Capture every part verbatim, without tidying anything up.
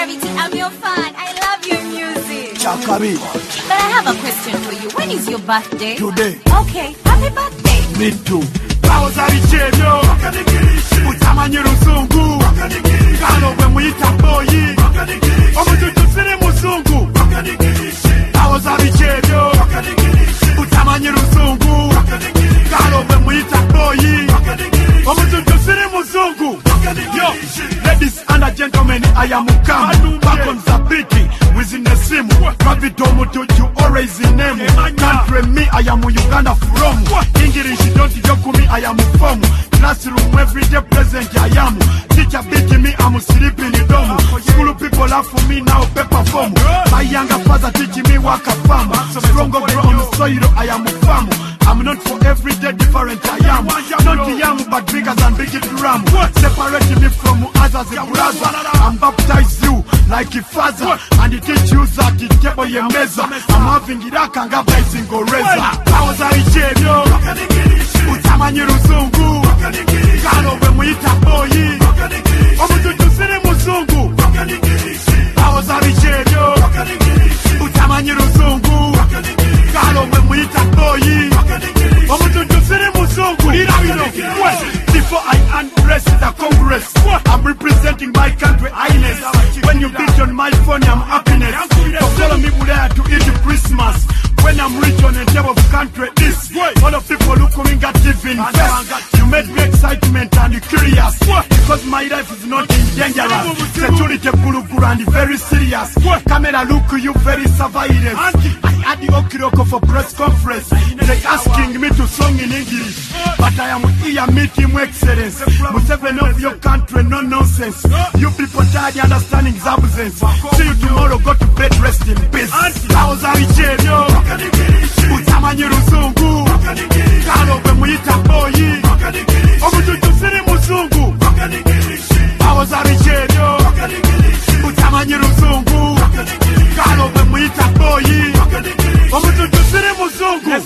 Gravity, I'm your fan. I love your music. Chakabi. But I have a question for you. When is your birthday? Today. Okay, happy birthday. Me too. Bawoza bichebyo utamanye luzungu kano bwe muyita boyi omututu siri muzungu. Bawoza bichebyo utamanye luzungu kano bwe muyita boyi omututu siri muzungu. Yo, ladies and gentlemen, I am Mukama. Back on the beat, within the sim. Gravity mututu, always in name. Country me, I am Uganda from. English don't joke me, I am from. Classroom everyday present, I am. Teacher beating me, I'm sleeping in dome. School people laugh for me now, paper form. My younger father teaching me work a farm. Stronger ground soil, I am a farm. I'm not for everyday different, I am. Not young but bigger than big drum. Separating me from others, a brother. I'm baptized you like a father. And it teach you that it table your meza. I'm having it up and baptizing go reza. Bawoza bichebyo utamanye luzungu kano bwe muyita boyi omututu siri muzungu. Bawoza bichebyo utamanye luzungu kano bwe muyita boyi omututu siri muzungu. Before I undress the Congress, I'm representing my country highness. When you beat on my phone, I'm happiness. So follow me there to eat Christmas. When I'm rich on the table of country, this all of people look coming at even best. You made me excitement and curious because my life is not in danger. Security guru and very serious. Camera look you very surveillance. I had the Okiroko for press conference. They asking me to sing in English, but I am here meeting excellence. Museveni of your country, no nonsense. You people tired understanding his absence. See you tomorrow, go to bed, rest in peace. Bawoza bichebyo utamanye luzungu kano bwe muyita boyi omututu siri muzungu. Bawoza bichebyo utamanye luzungu kano bwe muyita boyi omututu siri muzungu.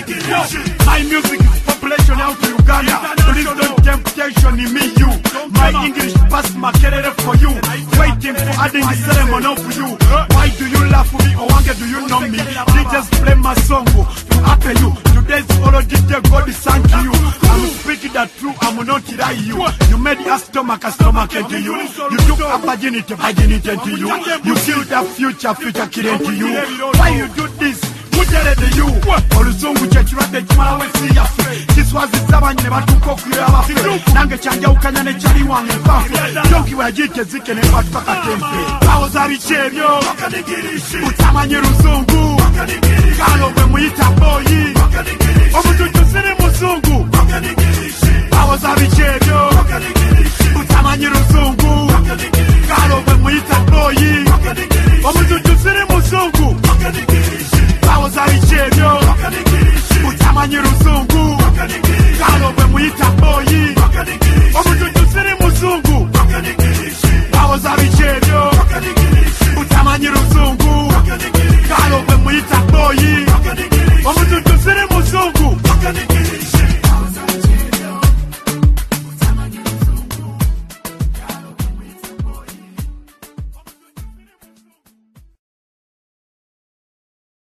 My music is population out to Uganda. Please don't temptation in me you. My English pass my career for you. Waiting for adding the ceremony for you. Why do you laugh at me or why do you know me? They just play my song to happy you. Today's follow D J God thank you. I'm speaking the truth, I'm not lie you. You made a stomach a stomach into you. You took a virginity virginity into you. You killed the future future kid into you. Why you do this? Muterede you oluzungu kyekirwadde kimala wensi yaffe kiswaziza banyine batuuka okulira abaffe nange kyanjawukanya ne kyali wange nfaffe yonki bwe yagiite zike ne batuka katempe. Bawoza bichebyo utamanye luzungu kano bwe muyita boyi omututu siri muzungu. Bawoza bichebyo utamanye luzungu kano bwe muyita boyi omututu siri muzungu. Bawoza bichebyo utamanye luzungu kano bwe muyita boyi omututu siri muzungu. Bawoza bichebyo utamanye luzungu kano bwe muyita boyi omututu siri muzungu.